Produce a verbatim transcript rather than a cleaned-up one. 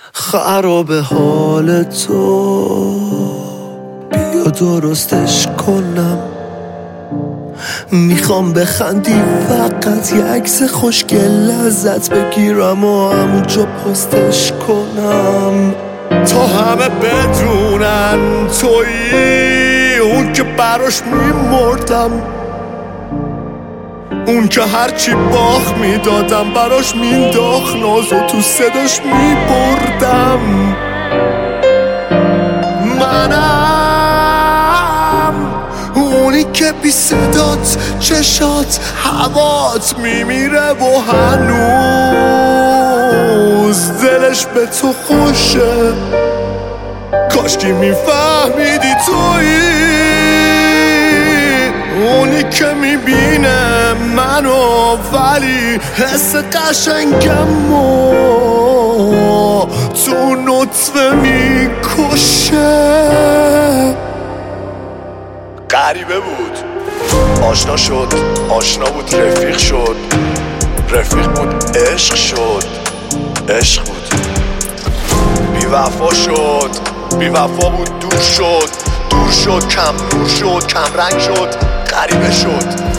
خراب حال تو، بیا درستش کنم. میخوام بخندی فقط یه عکس خوشگل ازت بگیرم و همونجا پستش کنم تا همه بدونن تویی اون که براش میمردم، اون که هرچی باخ میدادم براش مینداخت ناز و تو صداش میبردم. منم اونی که بی صدات چشات هوات میمیره و هنوز دلش به تو خوشه. کاشکی میفهمیدی تویی اونی که میبینه منو ولی حس قشنگم و تو نطفه میکشه. غریبه بود، آشنا شد، آشنا بود، رفیق شد، رفیق بود، عشق شد، عشق بود، بی وفا شد، بی وفا بود، دور شد، دور شد، کم نور شد، کم رنگ شد، غریبه شد.